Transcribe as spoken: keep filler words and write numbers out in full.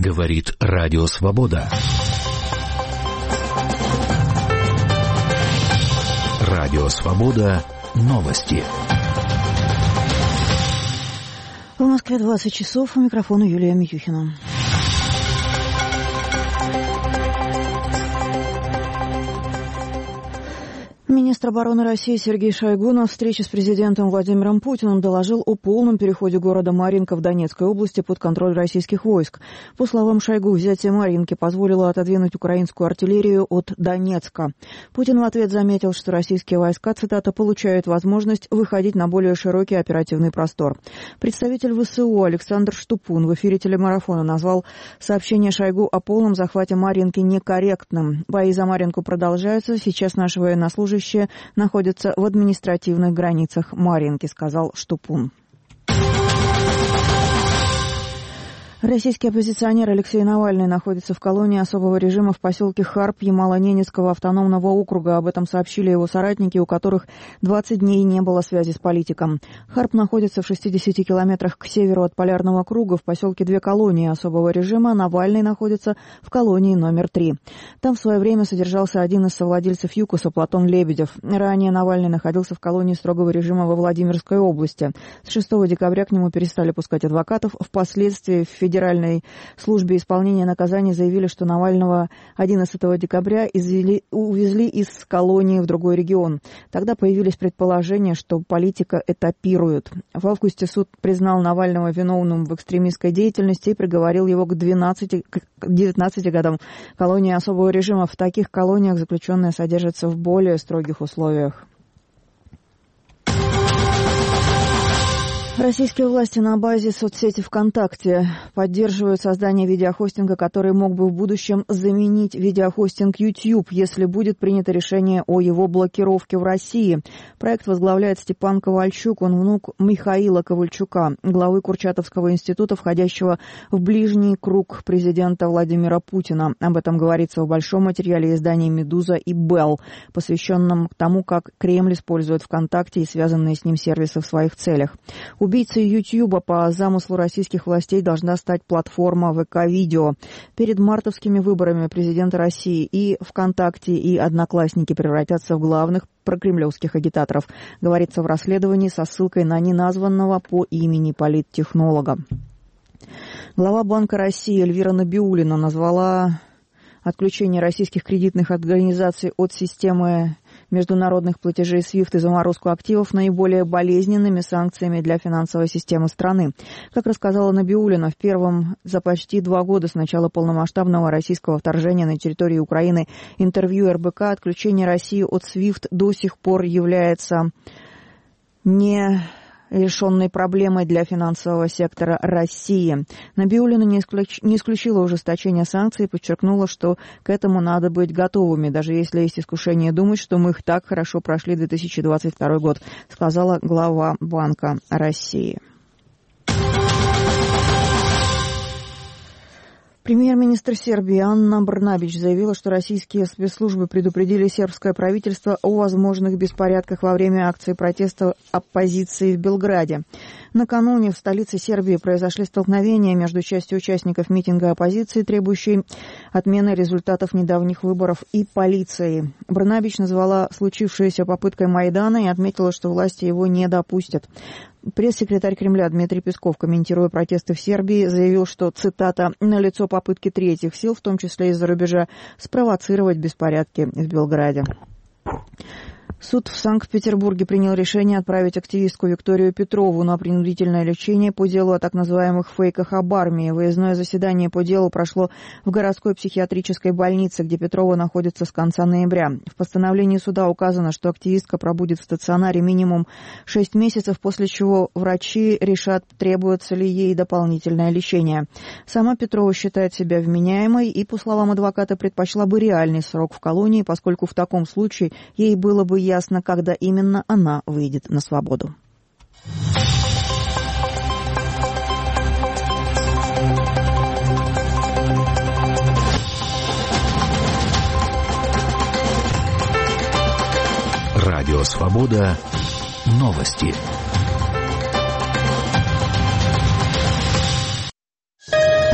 Говорит Радио Свобода. Радио Свобода. Новости. В Москве двадцать часов. У микрофона Юлия Митюхина. Министр обороны России Сергей Шойгу на встрече с президентом Владимиром Путиным доложил о полном переходе города Марьинка в Донецкой области под контроль российских войск. По словам Шойгу, взятие Марьинки позволило отодвинуть украинскую артиллерию от Донецка. Путин в ответ заметил, что российские войска, цитата, получают возможность выходить на более широкий оперативный простор. Представитель ВСУ Александр Штупун в эфире телемарафона назвал сообщение Шойгу о полном захвате Марьинки некорректным. Бои за Марьинку продолжаются. Сейчас наши военнослужащие находятся в административных границах Марьинки, сказал Штупун. Российский оппозиционер Алексей Навальный находится в колонии особого режима в поселке Харп Ямало-Ненецкого автономного округа. Об этом сообщили его соратники, у которых двадцать дней не было связи с политиком. Харп находится в шестидесяти километрах к северу от Полярного круга. В поселке две колонии особого режима. Навальный находится в колонии номер три. Там в свое время содержался один из совладельцев ЮКОСа Платон Лебедев. Ранее Навальный находился в колонии строгого режима во Владимирской области. С шестого декабря к нему перестали пускать адвокатов. Впоследствии в Федеральной службе исполнения наказаний заявили, что Навального одиннадцатого декабря извели, увезли из колонии в другой регион. Тогда появились предположения, что политика этапируют. В августе суд признал Навального виновным в экстремистской деятельности и приговорил его к двенадцати, к девятнадцати годам колонии особого режима. В таких колониях заключенные содержатся в более строгих условиях. Российские власти на базе соцсети ВКонтакте поддерживают создание видеохостинга, который мог бы в будущем заменить видеохостинг YouTube, если будет принято решение о его блокировке в России. Проект возглавляет Степан Ковальчук, он внук Михаила Ковальчука, главы Курчатовского института, входящего в ближний круг президента Владимира Путина. Об этом говорится в большом материале изданий «Медуза» и «Белл», посвященном тому, как Кремль использует ВКонтакте и связанные с ним сервисы в своих целях. Убийцей Ютьюба по замыслу российских властей должна стать платформа ВК-видео. Перед мартовскими выборами президента России и ВКонтакте, и Одноклассники превратятся в главных прокремлевских агитаторов, говорится в расследовании со ссылкой на неназванного по имени политтехнолога. Глава Банка России Эльвира Набиуллина назвала отключение российских кредитных организаций от системы международных платежей свифт и заморозку активов наиболее болезненными санкциями для финансовой системы страны. Как рассказала Набиуллина, в первом за почти два года с начала полномасштабного российского вторжения на территорию Украины интервью эр бэ ка, отключение России от свифт до сих пор является не решенной проблемой для финансового сектора России. Набиуллина не, исключ... не исключила ужесточение санкций и подчеркнула, что к этому надо быть готовыми, даже если есть искушение думать, что мы их так хорошо прошли две тысячи двадцать второй год, сказала глава Банка России. Премьер-министр Сербии Анна Брнабич заявила, что российские спецслужбы предупредили сербское правительство о возможных беспорядках во время акции протеста оппозиции в Белграде. Накануне в столице Сербии произошли столкновения между частью участников митинга оппозиции, требующей отмены результатов недавних выборов, и полицией. Брнабич назвала случившееся попыткой Майдана и отметила, что власти его не допустят. Пресс-секретарь Кремля Дмитрий Песков, комментируя протесты в Сербии, заявил, что, цитата, «налицо попытки третьих сил, в том числе из-за рубежа, спровоцировать беспорядки в Белграде». Суд в Санкт-Петербурге принял решение отправить активистку Викторию Петрову на принудительное лечение по делу о так называемых фейках об армии. Выездное заседание по делу прошло в городской психиатрической больнице, где Петрова находится с конца ноября. В постановлении суда указано, что активистка пробудет в стационаре минимум шесть месяцев, после чего врачи решат, требуется ли ей дополнительное лечение. Сама Петрова считает себя вменяемой и, по словам адвоката, предпочла бы реальный срок в колонии, поскольку в таком случае ей было бы ясно, ясно, когда именно она выйдет на свободу. Радио Свобода. Новости.